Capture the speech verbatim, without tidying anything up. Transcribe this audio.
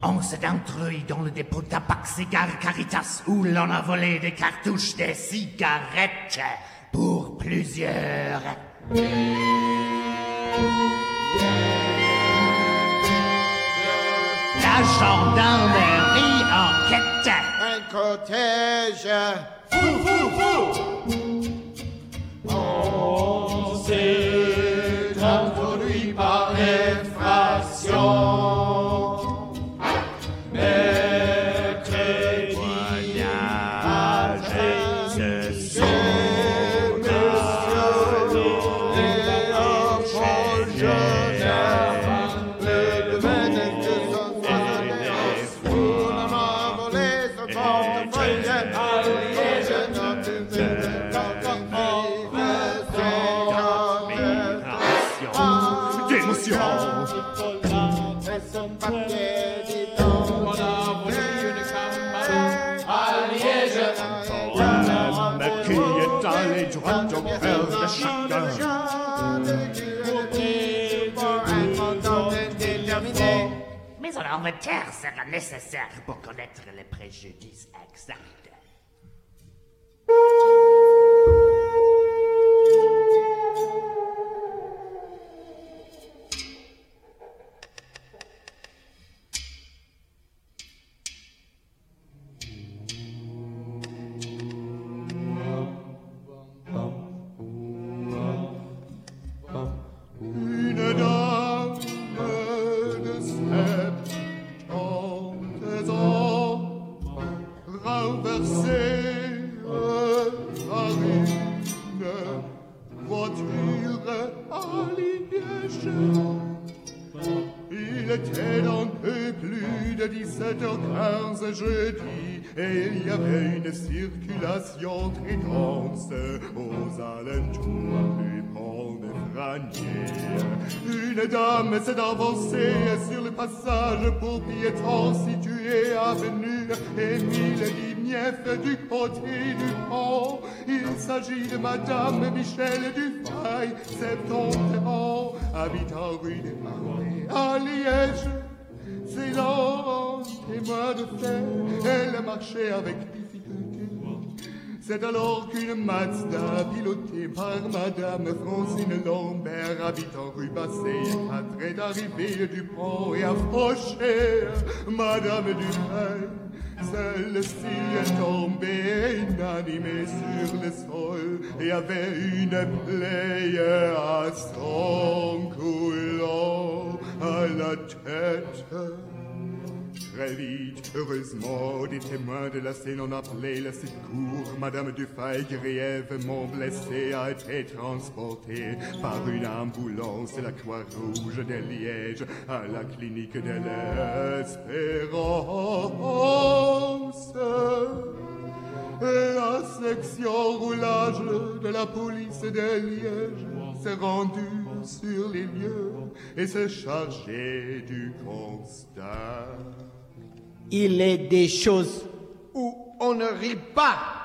On s'est introduit dans le dépôt Tabac Cigare Caritas où l'on a volé des cartouches de cigarettes pour plusieurs. La gendarmerie enquête. Un cortège. Fou, fou, fou. On s'est introduit par effraction. Mais un inventaire sera nécessaire pour connaître les préjudices exacts. Jeudi, et il y avait une circulation très dense aux alentours du pont de Franier. Une dame s'est avancée sur le passage pour piétons situé avenue Émile Ligneff du côté du pont. Il s'agit de Madame Michel Dufay, septante ans, habitant rue des Marais à Liège. C'est là, témoin de fait, elle marchait avec difficulté. C'est alors qu'une Mazda, pilotée par Madame Francine Lambert, habitant rue Basset, est arrivée du pont et approchée Madame Dufay. Celle-ci est tombée inanimée sur le sol et avait une plaie à sang coulant à la tête. Très vite, heureusement, des témoins de la scène ont appelé le secours. Madame Dufay, grièvement blessée, a été transportée par une ambulance de la Croix-Rouge de Liège à la clinique de l'Espérance. La section roulage de la police de Liège s'est rendue sur les lieux et s'est chargée du constat. Il est des choses où on ne rit pas.